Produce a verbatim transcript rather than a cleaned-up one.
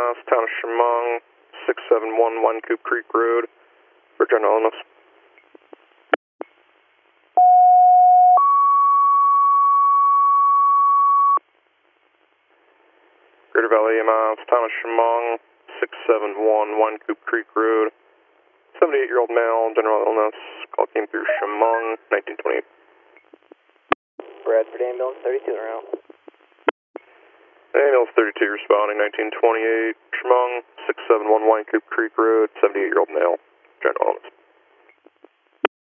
M S, town of Chemung, six seven one one Coop Creek Road, for general illness. Greater Valley E M S, town of Chemung, six seven one one Coop Creek Road, seventy-eight-year-old male, general illness, call came through Chemung, nineteen twenty-eight. Bradford ambulance thirty-two around. Ambulance thirty-two responding, nineteen twenty-eight, Chemung, six seven one one Coop Creek Road, seventy-eight-year-old male, general illness.